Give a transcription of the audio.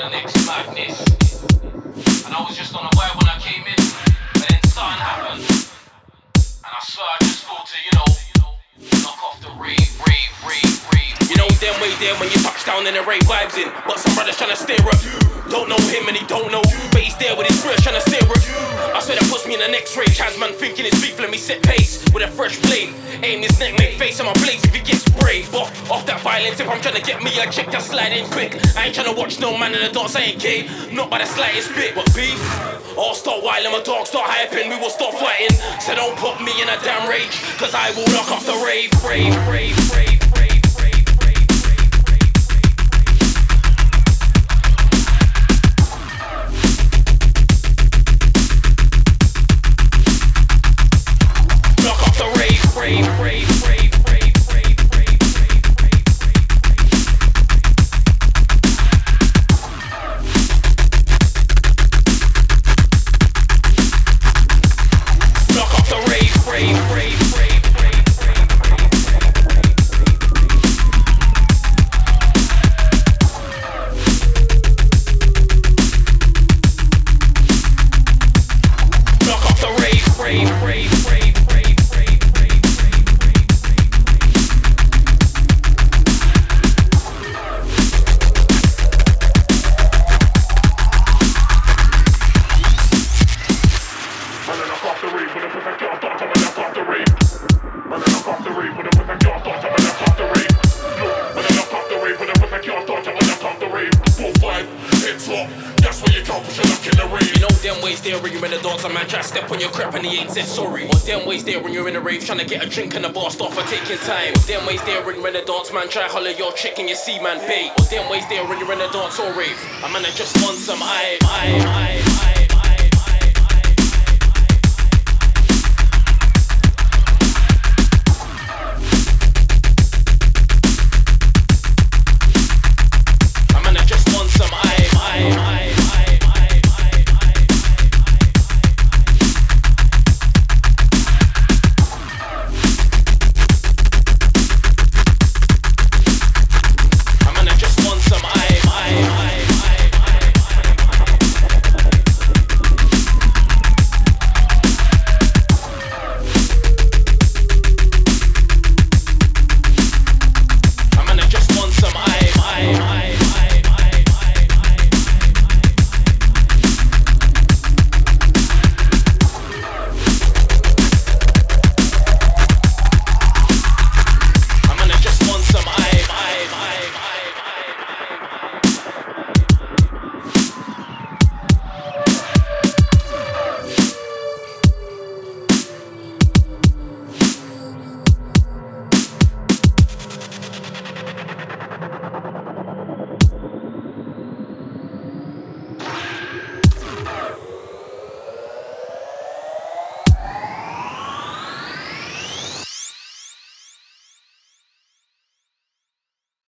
the next madness. And I was just on a vibe when I came in, but then something happened. And I swear I just thought to, knock off the rave. You know them way there when you touch down and the rave vibes in. But some brothers tryna stare at you. Don't know him and he don't know you, but he's there with his brush tryna stare at you. I swear that puts me in the next rage. Has man thinking it's beef, let me set pace with a fresh blade. Aim his neck, make face on my blades if he gets brave. But off that violence, if I'm tryna get me a chick that's sliding quick. I ain't tryna watch no man in the dance, I ain't gay, not by the slightest bit. But beef, all start wilding, my dog start hyping, we will start fighting. So don't put me in a damn rage, cause I will knock off the rave. Tryna get a drink and a bar start for taking time. Them ways there when you're in the dance, man. Try holler your chick and you see man bait. Them ways there when you're in the dance or rave. A man that just wants some I.